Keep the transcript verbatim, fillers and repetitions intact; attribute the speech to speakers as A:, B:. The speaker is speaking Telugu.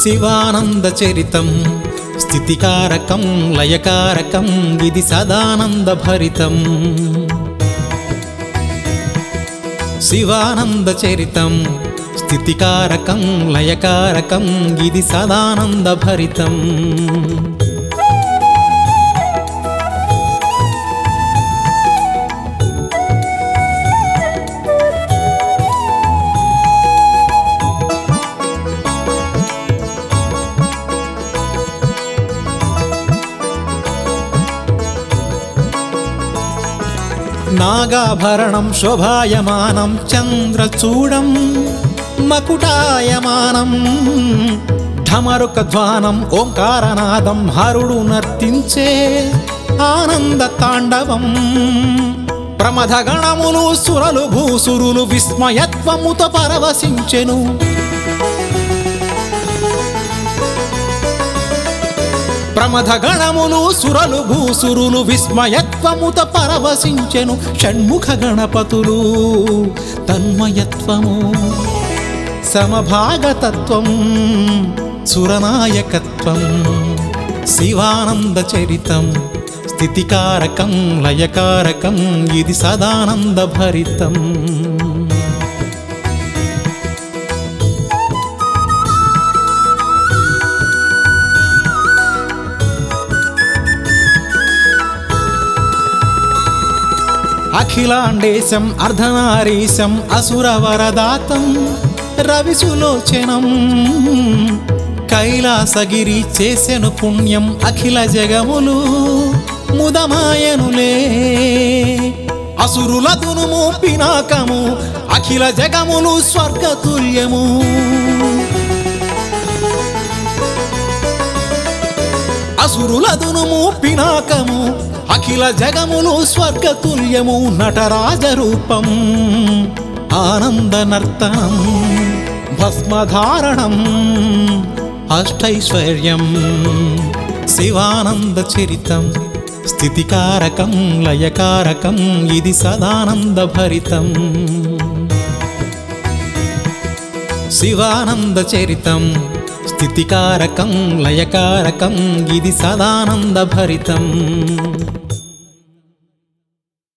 A: శివానంద చరితం స్థితికారకం లయకారకం ఇది సదానంద భరితం. శివానంద చరితం స్థితికారకం లయకారకం ఇది సదానంద భరితం. నాగాభరణం శోభాయమానం చంద్రచూడం మకుటాయమానం ఢమరుకధ్వానం ఓంకారనాదం హరుడు నర్తించే ఆనంద తాండవం. ప్రమథగణములు సురలు భూసురులు విస్మయత్వముతో పరవశించెను. ప్రమథగణములు సురలు భూసురులు విస్మయత్వముత పరవశించెను. షణ్ముఖ గణపతులు తన్మయత్వము సమభాగతత్వం సురనాయకత్వం. శివానంద చరితం స్థితికారకం లయకారకం ఇది సదానంద భరితం. అఖిలాండేశం అర్ధనారీశం అసురవరదాతం రవిసులోచనం కైలాసగిరి చేసెను పుణ్యం అఖిల జగములు ముదమాయనులే. అసురుల దునుము పినాకము అఖిల జగములు స్వర్గతుల్యము. అసురుల దునుము పినాకము అఖిల జగములు స్వర్గతుల్యము. నటరాజ రూపం ఆనంద నర్తనం భస్మధారణం అష్టైశ్వర్యం. శివానంద చరితం స్థితికారకం లయకారకం ఇది సదానంద భరితం. శివానంద చరితం స్థితికారకం లయకారకం ఇది సదానంద భరితం.